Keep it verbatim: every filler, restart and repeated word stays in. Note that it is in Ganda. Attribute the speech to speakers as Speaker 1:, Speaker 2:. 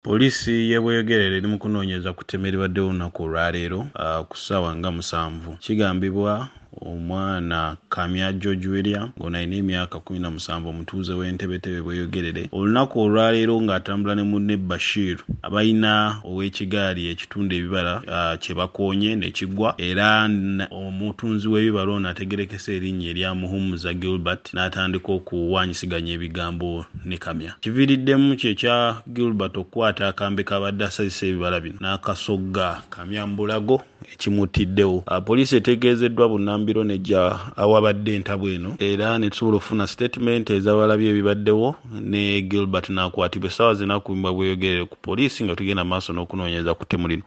Speaker 1: Poliisi y'e Bweyogerere eri mu kunoonyereza ku ttemu eribaddewo olunaku olwaleero uh, ku ssaawa nga musanvu. Kigambibwa omwana Kamya George William ng'ono alina emyaka kumi na musanvu omutuuze w'Entebetebe Bweyogerere olunaku olwaleero ng'atambula ne munne Bashir abalina ow'ekigaali ekitunda ebibala uh, kye bakoonye ne kiggwa era omutunzi w'ebibala ono ategerekese erinnya erya Muhumuza Gilbert n'atandika okuwanyisiganya ebigambo ne Kamya. Kiviiriddemu kye kya Gilbert okukwata akambe kabadde asazisa ebibala bino n'akasogga Kamya mu bulago ekimutiddewo. Uh, poliisi etegeezeddwa bunnambiro nejja awabadde entabo eno era ne tusobola okufuna statement ez'abalabi ebibaddewo ne Gilbert n'akwatibwa essaawa zina kumbwa Bweyogerere ku poliisi nga tugenda maaso n'okunoonyereza ku ttemu lino.